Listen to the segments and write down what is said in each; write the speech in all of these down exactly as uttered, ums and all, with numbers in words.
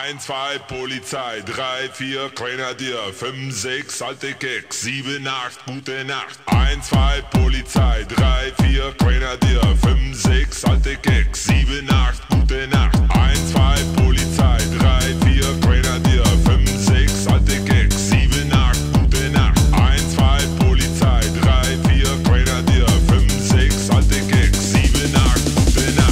eins, zwei, Polizei, drei, vier, Grenadier, fünf, sechs, alte Keks, sieben, acht, gute Nacht. eins, zwei, Polizei, drei, vier, Grenadier, fünf, sechs, alte Keks, sieben, acht, gute Nacht. eins, zwei, Polizei, drei, vier, Grenadier, fünf, sechs, alte Keks, sieben, acht, gute Nacht. eins, zwei, Polizei, drei, vier, Grenadier, fünf, sechs, alte Keks, sieben, acht, gute Nacht.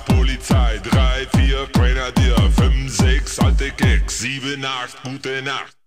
Grenadier, fünf, sechs, alte Keks, sieben, acht, gute Nacht.